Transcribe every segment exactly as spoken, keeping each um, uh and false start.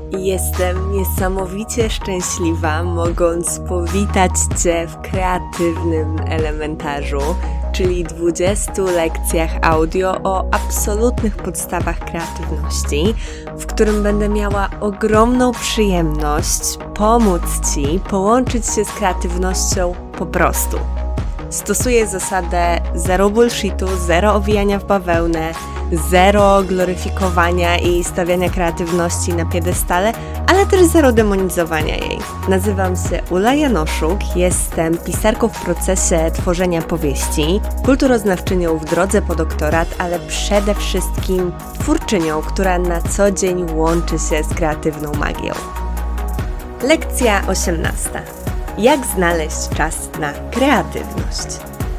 Jestem niesamowicie szczęśliwa, mogąc powitać Cię w kreatywnym elementarzu, czyli dwudziestu lekcjach audio o absolutnych podstawach kreatywności, w którym będę miała ogromną przyjemność pomóc Ci połączyć się z kreatywnością po prostu. Stosuję zasadę zero bullshitu, zero owijania w bawełnę, zero gloryfikowania i stawiania kreatywności na piedestale, ale też zero demonizowania jej. Nazywam się Ula Janoszuk, jestem pisarką w procesie tworzenia powieści, kulturoznawczynią w drodze po doktorat, ale przede wszystkim twórczynią, która na co dzień łączy się z kreatywną magią. Lekcja osiemnasta. Jak znaleźć czas na kreatywność?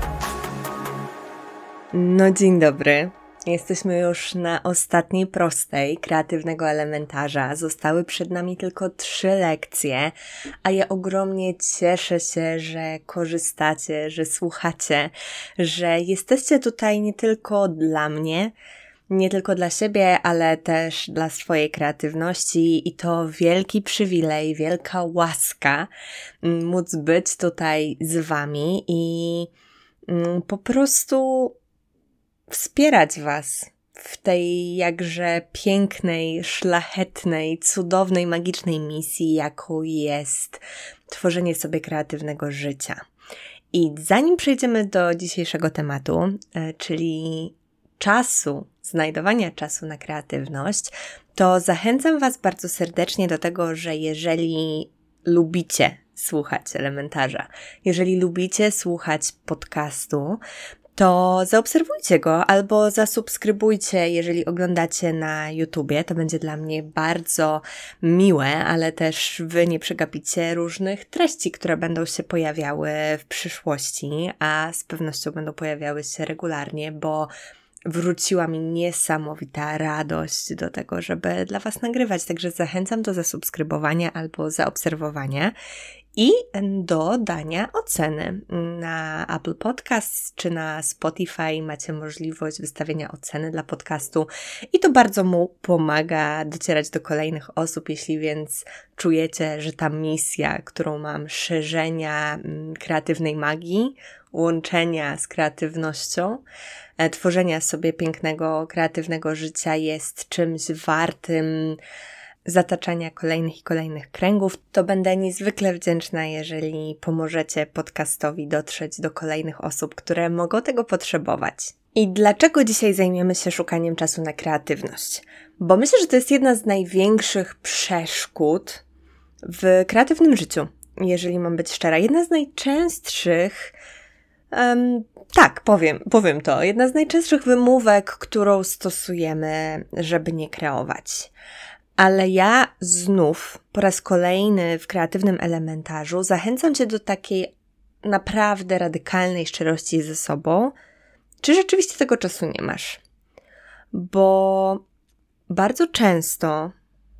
No dzień dobry. Jesteśmy już na ostatniej prostej kreatywnego elementarza. Zostały przed nami tylko trzy lekcje, a ja ogromnie cieszę się, że korzystacie, że słuchacie, że jesteście tutaj nie tylko dla mnie, nie tylko dla siebie, ale też dla swojej kreatywności i to wielki przywilej, wielka łaska móc być tutaj z Wami i po prostu wspierać Was w tej jakże pięknej, szlachetnej, cudownej, magicznej misji, jaką jest tworzenie sobie kreatywnego życia. I zanim przejdziemy do dzisiejszego tematu, czyli czasu, znajdowania czasu na kreatywność, to zachęcam Was bardzo serdecznie do tego, że jeżeli lubicie słuchać elementarza, jeżeli lubicie słuchać podcastu, to zaobserwujcie go albo zasubskrybujcie, jeżeli oglądacie na YouTubie. To będzie dla mnie bardzo miłe, ale też Wy nie przegapicie różnych treści, które będą się pojawiały w przyszłości, a z pewnością będą pojawiały się regularnie, bo wróciła mi niesamowita radość do tego, żeby dla Was nagrywać. Także zachęcam do zasubskrybowania albo zaobserwowania i do dania oceny. Na Apple Podcasts czy na Spotify macie możliwość wystawienia oceny dla podcastu i to bardzo mu pomaga docierać do kolejnych osób, jeśli więc czujecie, że ta misja, którą mam, szerzenia kreatywnej magii, łączenia z kreatywnością, tworzenia sobie pięknego, kreatywnego życia jest czymś wartym zataczania kolejnych i kolejnych kręgów, to będę niezwykle wdzięczna, jeżeli pomożecie podcastowi dotrzeć do kolejnych osób, które mogą tego potrzebować. I dlaczego dzisiaj zajmiemy się szukaniem czasu na kreatywność? Bo myślę, że to jest jedna z największych przeszkód w kreatywnym życiu, jeżeli mam być szczera. Jedna z najczęstszych Um, tak, powiem, powiem to. Jedna z najczęstszych wymówek, którą stosujemy, żeby nie kreować. Ale ja znów po raz kolejny w kreatywnym elementarzu zachęcam Cię do takiej naprawdę radykalnej szczerości ze sobą, czy rzeczywiście tego czasu nie masz. Bo bardzo często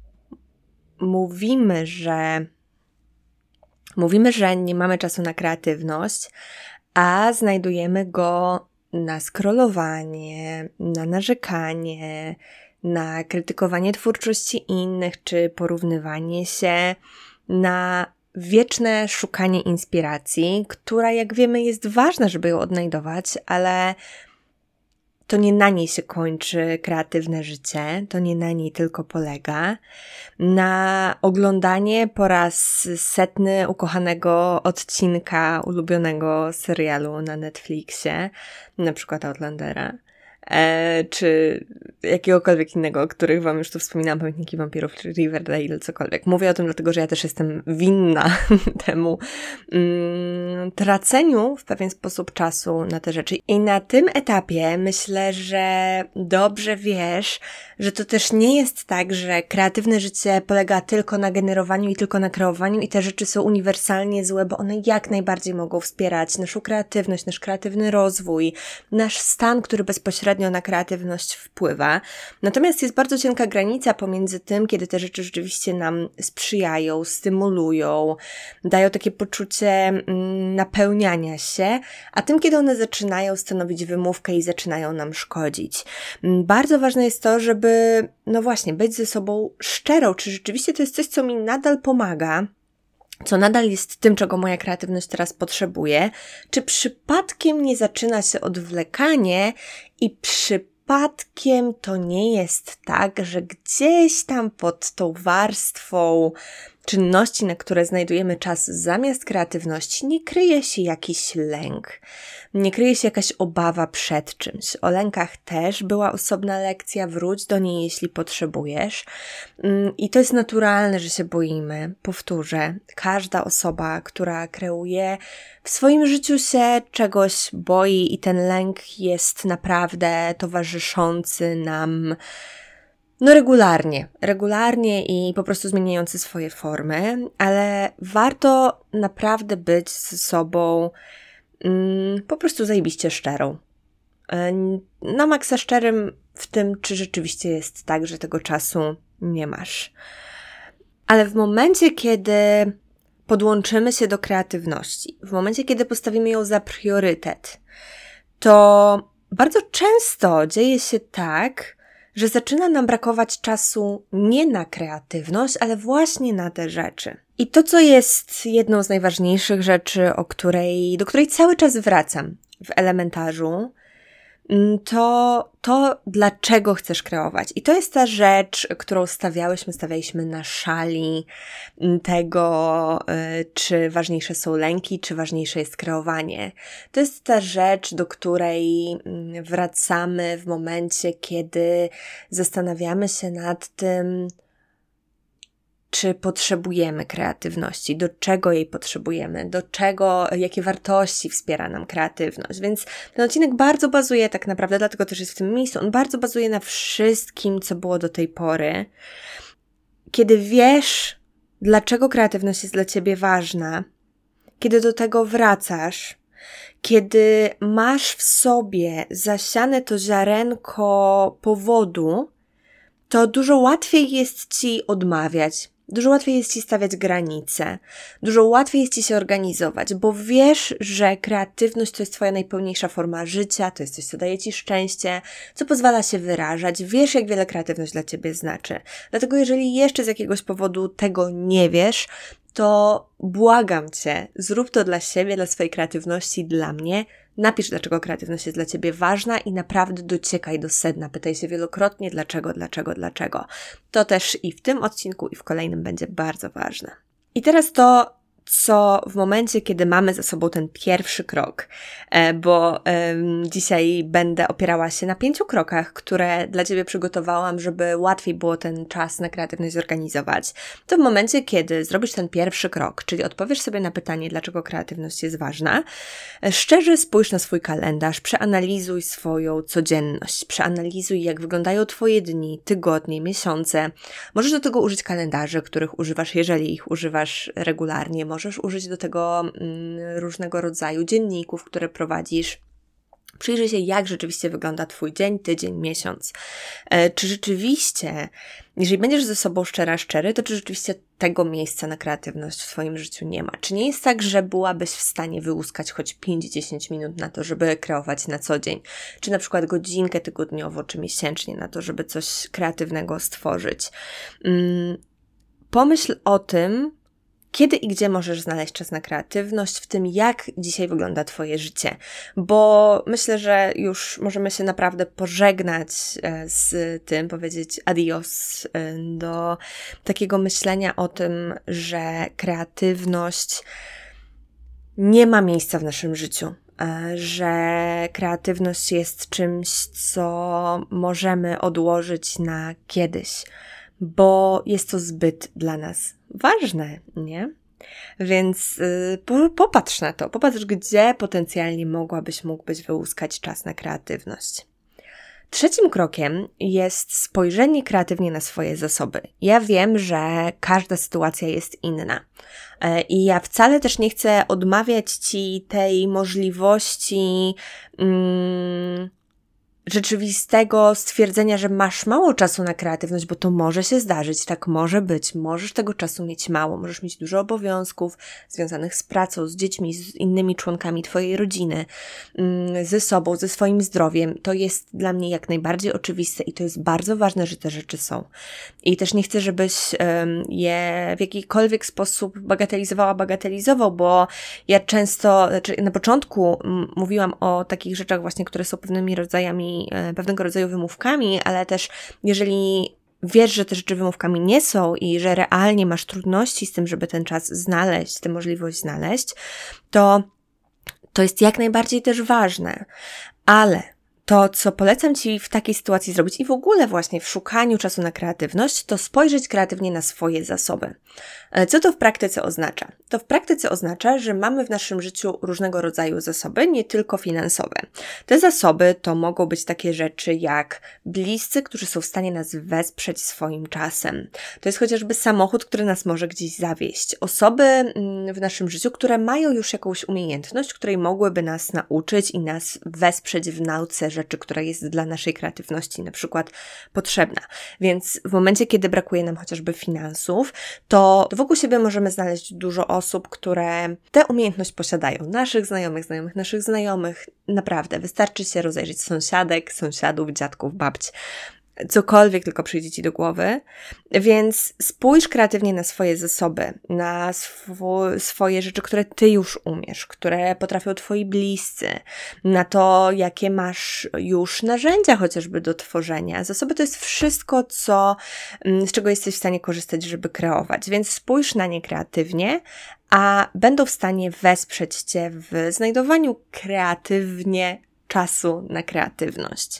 mówimy, że mówimy, że nie mamy czasu na kreatywność, a znajdujemy go na scrollowanie, na narzekanie, na krytykowanie twórczości innych, czy porównywanie się, na wieczne szukanie inspiracji, która, jak wiemy, jest ważna, żeby ją odnajdować, ale to nie na niej się kończy kreatywne życie, to nie na niej tylko polega. Na oglądanie po raz setny ukochanego odcinka ulubionego serialu na Netflixie, na przykład Outlandera, e, czy jakiegokolwiek innego, o których Wam już tu wspominałam, Pamiętniki Wampirów, czy Riverdale, cokolwiek. Mówię o tym dlatego, że ja też jestem winna temu mm, traceniu w pewien sposób czasu na te rzeczy. I na tym etapie myślę, że dobrze wiesz, że to też nie jest tak, że kreatywne życie polega tylko na generowaniu i tylko na kreowaniu i te rzeczy są uniwersalnie złe, bo one jak najbardziej mogą wspierać naszą kreatywność, nasz kreatywny rozwój, nasz stan, który bezpośrednio bezpośrednio na kreatywność wpływa. Natomiast jest bardzo cienka granica pomiędzy tym, kiedy te rzeczy rzeczywiście nam sprzyjają, stymulują, dają takie poczucie mm, napełniania się, a tym, kiedy one zaczynają stanowić wymówkę i zaczynają nam szkodzić. Bardzo ważne jest to, żeby, no właśnie, być ze sobą szczerą, czy rzeczywiście to jest coś, co mi nadal pomaga, co nadal jest tym, czego moja kreatywność teraz potrzebuje, czy przypadkiem nie zaczyna się odwlekanie i przypadkiem to nie jest tak, że gdzieś tam pod tą warstwą czynności, na które znajdujemy czas zamiast kreatywności, nie kryje się jakiś lęk, nie kryje się jakaś obawa przed czymś. O lękach też była osobna lekcja, wróć do niej, jeśli potrzebujesz. I to jest naturalne, że się boimy. Powtórzę, każda osoba, która kreuje w swoim życiu się czegoś boi i ten lęk jest naprawdę towarzyszący nam No regularnie, regularnie i po prostu zmieniający swoje formy, ale warto naprawdę być ze sobą mm, po prostu zajebiście szczerą. Na maksa szczerym w tym, czy rzeczywiście jest tak, że tego czasu nie masz. Ale w momencie, kiedy podłączymy się do kreatywności, w momencie, kiedy postawimy ją za priorytet, to bardzo często dzieje się tak, że zaczyna nam brakować czasu nie na kreatywność, ale właśnie na te rzeczy. I to, co jest jedną z najważniejszych rzeczy, o której, do której cały czas wracam w elementarzu, to to, dlaczego chcesz kreować. I to jest ta rzecz, którą stawiałyśmy, stawialiśmy na szali tego, czy ważniejsze są lęki, czy ważniejsze jest kreowanie. To jest ta rzecz, do której wracamy w momencie, kiedy zastanawiamy się nad tym, czy potrzebujemy kreatywności, do czego jej potrzebujemy, do czego, jakie wartości wspiera nam kreatywność. Więc ten odcinek bardzo bazuje tak naprawdę, dlatego też jest w tym miejscu, on bardzo bazuje na wszystkim, co było do tej pory. Kiedy wiesz, dlaczego kreatywność jest dla ciebie ważna, kiedy do tego wracasz, kiedy masz w sobie zasiane to ziarenko powodu, to dużo łatwiej jest ci odmawiać. Dużo łatwiej jest ci stawiać granice, dużo łatwiej jest ci się organizować, bo wiesz, że kreatywność to jest twoja najpełniejsza forma życia, to jest coś, co daje ci szczęście, co pozwala się wyrażać, wiesz, jak wiele kreatywność dla ciebie znaczy. Dlatego jeżeli jeszcze z jakiegoś powodu tego nie wiesz, to błagam cię, zrób to dla siebie, dla swojej kreatywności, dla mnie. Napisz, dlaczego kreatywność jest dla ciebie ważna i naprawdę dociekaj do sedna. Pytaj się wielokrotnie, dlaczego, dlaczego, dlaczego. To też i w tym odcinku, i w kolejnym będzie bardzo ważne. I teraz to, co w momencie, kiedy mamy za sobą ten pierwszy krok, bo um, dzisiaj będę opierała się na pięciu krokach, które dla ciebie przygotowałam, żeby łatwiej było ten czas na kreatywność zorganizować, to w momencie, kiedy zrobisz ten pierwszy krok, czyli odpowiesz sobie na pytanie, dlaczego kreatywność jest ważna, szczerze spójrz na swój kalendarz, przeanalizuj swoją codzienność, przeanalizuj, jak wyglądają twoje dni, tygodnie, miesiące. Możesz do tego użyć kalendarzy, których używasz, jeżeli ich używasz regularnie. Możesz użyć do tego mm, różnego rodzaju dzienników, które prowadzisz. Przyjrzyj się, jak rzeczywiście wygląda twój dzień, tydzień, miesiąc. E, czy rzeczywiście, jeżeli będziesz ze sobą szczera, szczery, to czy rzeczywiście tego miejsca na kreatywność w twoim życiu nie ma? Czy nie jest tak, że byłabyś w stanie wyłuskać choć pięć do dziesięciu minut na to, żeby kreować na co dzień? Czy na przykład godzinkę tygodniowo, czy miesięcznie na to, żeby coś kreatywnego stworzyć? Mm, pomyśl o tym, kiedy i gdzie możesz znaleźć czas na kreatywność, w tym jak dzisiaj wygląda twoje życie. Bo myślę, że już możemy się naprawdę pożegnać z tym, powiedzieć adios do takiego myślenia o tym, że kreatywność nie ma miejsca w naszym życiu. Że kreatywność jest czymś, co możemy odłożyć na kiedyś, bo jest to zbyt dla nas ważne, nie? Więc yy, po, popatrz na to, popatrz, gdzie potencjalnie mogłabyś, mógłbyś wyłuskać czas na kreatywność. Trzecim krokiem jest spojrzenie kreatywnie na swoje zasoby. Ja wiem, że każda sytuacja jest inna yy, i ja wcale też nie chcę odmawiać ci tej możliwości yy, rzeczywistego stwierdzenia, że masz mało czasu na kreatywność, bo to może się zdarzyć, tak może być, możesz tego czasu mieć mało, możesz mieć dużo obowiązków związanych z pracą, z dziećmi, z innymi członkami twojej rodziny, ze sobą, ze swoim zdrowiem. To jest dla mnie jak najbardziej oczywiste i to jest bardzo ważne, że te rzeczy są. I też nie chcę, żebyś um, je w jakikolwiek sposób bagatelizowała, bagatelizował, bo ja często, znaczy na początku m- mówiłam o takich rzeczach właśnie, które są pewnymi rodzajami pewnego rodzaju wymówkami, ale też jeżeli wiesz, że te rzeczy wymówkami nie są i że realnie masz trudności z tym, żeby ten czas znaleźć, tę możliwość znaleźć, to to jest jak najbardziej też ważne. Ale to, co polecam Ci w takiej sytuacji zrobić i w ogóle właśnie w szukaniu czasu na kreatywność, to spojrzeć kreatywnie na swoje zasoby. Co to w praktyce oznacza? To w praktyce oznacza, że mamy w naszym życiu różnego rodzaju zasoby, nie tylko finansowe. Te zasoby to mogą być takie rzeczy jak bliscy, którzy są w stanie nas wesprzeć swoim czasem. To jest chociażby samochód, który nas może gdzieś zawieźć. Osoby w naszym życiu, które mają już jakąś umiejętność, której mogłyby nas nauczyć i nas wesprzeć w nauce rzeczy, która jest dla naszej kreatywności na przykład potrzebna. Więc w momencie, kiedy brakuje nam chociażby finansów, to wokół siebie możemy znaleźć dużo osób, które tę umiejętność posiadają. Naszych znajomych, znajomych naszych znajomych. Naprawdę, wystarczy się rozejrzeć sąsiadek, sąsiadów, dziadków, babć. Cokolwiek tylko przyjdzie Ci do głowy, więc spójrz kreatywnie na swoje zasoby, na swo- swoje rzeczy, które Ty już umiesz, które potrafią Twoi bliscy, na to, jakie masz już narzędzia chociażby do tworzenia. Zasoby to jest wszystko, co, z czego jesteś w stanie korzystać, żeby kreować, więc spójrz na nie kreatywnie, a będą w stanie wesprzeć Cię w znajdowaniu kreatywnie czasu na kreatywność.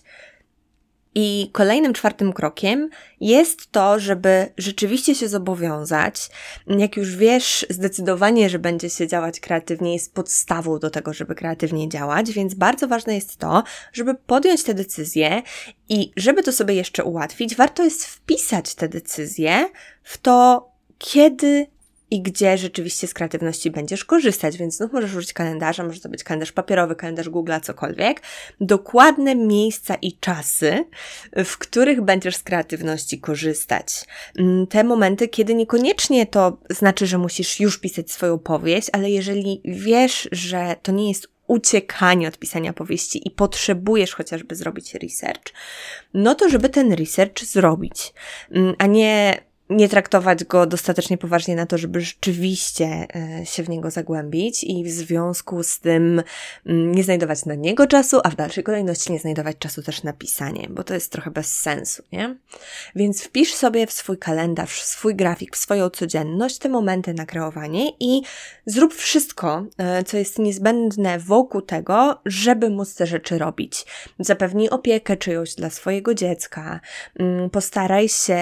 I kolejnym, czwartym krokiem jest to, żeby rzeczywiście się zobowiązać. Jak już wiesz zdecydowanie, że będzie się działać kreatywnie, jest podstawą do tego, żeby kreatywnie działać, więc bardzo ważne jest to, żeby podjąć te decyzje i żeby to sobie jeszcze ułatwić, warto jest wpisać te decyzje w to, kiedy i gdzie rzeczywiście z kreatywności będziesz korzystać, więc znów możesz użyć kalendarza, może to być kalendarz papierowy, kalendarz Google'a, cokolwiek. Dokładne miejsca i czasy, w których będziesz z kreatywności korzystać. Te momenty, kiedy niekoniecznie to znaczy, że musisz już pisać swoją powieść, ale jeżeli wiesz, że to nie jest uciekanie od pisania powieści i potrzebujesz chociażby zrobić research, no to żeby ten research zrobić, a nie nie traktować go dostatecznie poważnie na to, żeby rzeczywiście się w niego zagłębić i w związku z tym nie znajdować na niego czasu, a w dalszej kolejności nie znajdować czasu też na pisanie, bo to jest trochę bez sensu, nie? Więc wpisz sobie w swój kalendarz, w swój grafik, w swoją codzienność te momenty na kreowanie i zrób wszystko, co jest niezbędne wokół tego, żeby móc te rzeczy robić. Zapewnij opiekę czyjąś dla swojego dziecka, postaraj się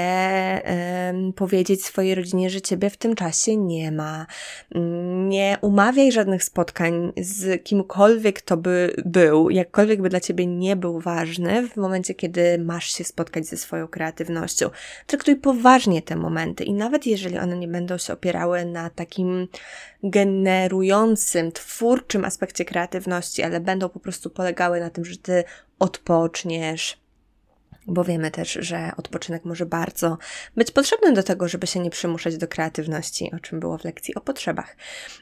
powiedzieć swojej rodzinie, że Ciebie w tym czasie nie ma. Nie umawiaj żadnych spotkań z kimkolwiek to by był, jakkolwiek by dla Ciebie nie był ważny w momencie, kiedy masz się spotkać ze swoją kreatywnością. Traktuj poważnie te momenty i nawet jeżeli one nie będą się opierały na takim generującym, twórczym aspekcie kreatywności, ale będą po prostu polegały na tym, że Ty odpoczniesz, bo wiemy też, że odpoczynek może bardzo być potrzebny do tego, żeby się nie przymuszać do kreatywności, o czym było w lekcji o potrzebach.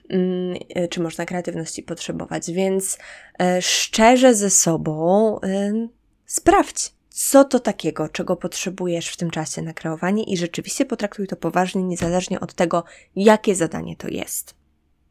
Czy można kreatywności potrzebować? Więc szczerze ze sobą sprawdź, co to takiego, czego potrzebujesz w tym czasie na kreowanie i rzeczywiście potraktuj to poważnie, niezależnie od tego, jakie zadanie to jest.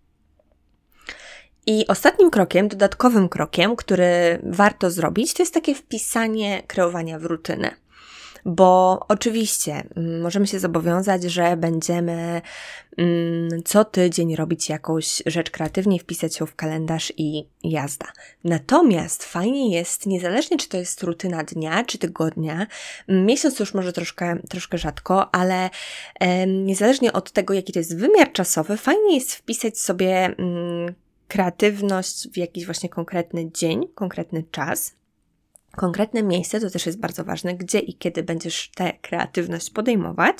I ostatnim krokiem, dodatkowym krokiem, który warto zrobić, to jest takie wpisanie kreowania w rutynę. Bo oczywiście możemy się zobowiązać, że będziemy mm, co tydzień robić jakąś rzecz kreatywnie, wpisać ją w kalendarz i jazda. Natomiast fajnie jest, niezależnie czy to jest rutyna dnia, czy tygodnia, miesiąc to już może troszkę, troszkę rzadko, ale e, niezależnie od tego, jaki to jest wymiar czasowy, fajnie jest wpisać sobie mm, kreatywność w jakiś właśnie konkretny dzień, konkretny czas. konkretne miejsce, to też jest bardzo ważne, gdzie i kiedy będziesz tę kreatywność podejmować.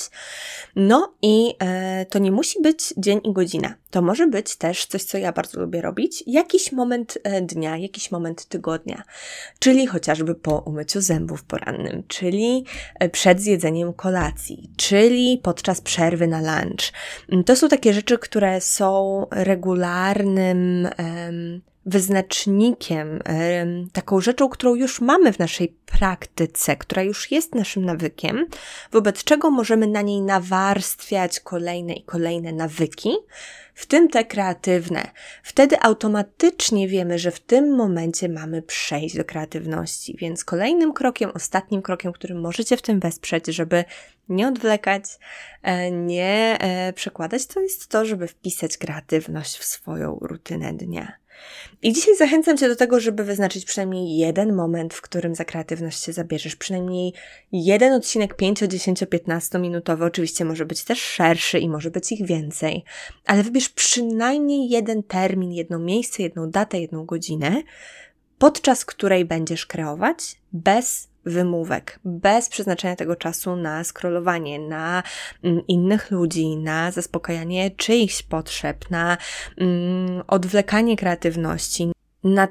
No i e, to nie musi być dzień i godzina. To może być też coś, co ja bardzo lubię robić, jakiś moment e, dnia, jakiś moment tygodnia, czyli chociażby po umyciu zębów porannym, czyli e, przed zjedzeniem kolacji, czyli podczas przerwy na lunch. To są takie rzeczy, które są regularnym em, wyznacznikiem, taką rzeczą, którą już mamy w naszej praktyce, która już jest naszym nawykiem, wobec czego możemy na niej nawarstwiać kolejne i kolejne nawyki, w tym te kreatywne. Wtedy automatycznie wiemy, że w tym momencie mamy przejść do kreatywności, więc kolejnym krokiem, ostatnim krokiem, którym możecie w tym wesprzeć, żeby nie odwlekać, nie przekładać, to jest to, żeby wpisać kreatywność w swoją rutynę dnia. I dzisiaj zachęcam Cię do tego, żeby wyznaczyć przynajmniej jeden moment, w którym za kreatywność się zabierzesz. Przynajmniej jeden odcinek pięć, dziesięć, piętnaście minutowy. Oczywiście może być też szerszy i może być ich więcej. Ale wybierz przynajmniej jeden termin, jedno miejsce, jedną datę, jedną godzinę, podczas której będziesz kreować bez wymówek, bez przeznaczenia tego czasu na scrollowanie, na mm, innych ludzi, na zaspokajanie czyichś potrzeb, na mm, odwlekanie kreatywności, na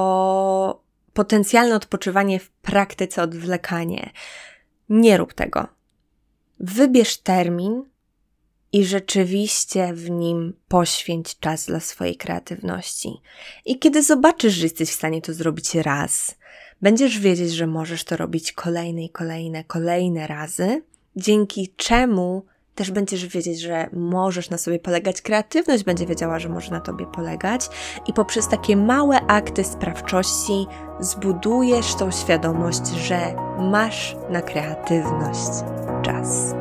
to potencjalne odpoczywanie w praktyce, odwlekanie. Nie rób tego. Wybierz termin i rzeczywiście w nim poświęć czas dla swojej kreatywności. I kiedy zobaczysz, że jesteś w stanie to zrobić raz, będziesz wiedzieć, że możesz to robić kolejne i kolejne, kolejne razy, dzięki czemu też będziesz wiedzieć, że możesz na sobie polegać. Kreatywność będzie wiedziała, że może na tobie polegać i poprzez takie małe akty sprawczości zbudujesz tą świadomość, że masz na kreatywność czas.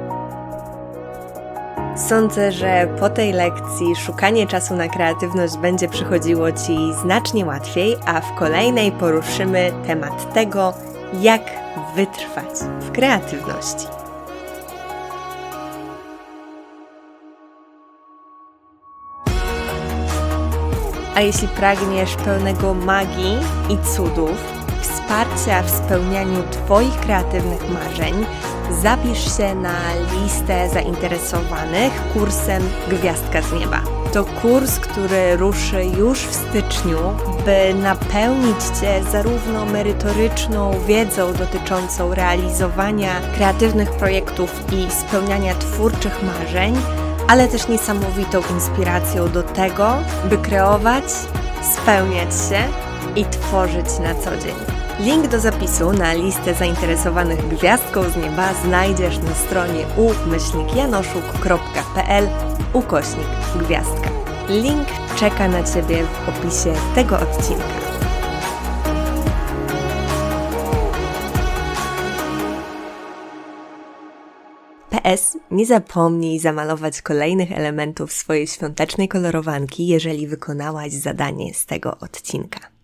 Sądzę, że po tej lekcji szukanie czasu na kreatywność będzie przychodziło Ci znacznie łatwiej, a w kolejnej poruszymy temat tego, jak wytrwać w kreatywności. A jeśli pragniesz pełnego magii i cudów, wsparcia w spełnianiu Twoich kreatywnych marzeń, zapisz się na listę zainteresowanych kursem Gwiazdka z Nieba. To kurs, który ruszy już w styczniu, by napełnić Cię zarówno merytoryczną wiedzą dotyczącą realizowania kreatywnych projektów i spełniania twórczych marzeń, ale też niesamowitą inspiracją do tego, by kreować, spełniać się i tworzyć na co dzień. Link do zapisu na listę zainteresowanych Gwiazdką z Nieba znajdziesz na stronie u myślnik janoszuk kropka p l ukośnik gwiazdka. Link czeka na Ciebie w opisie tego odcinka. P S. Nie zapomnij zamalować kolejnych elementów swojej świątecznej kolorowanki, jeżeli wykonałaś zadanie z tego odcinka.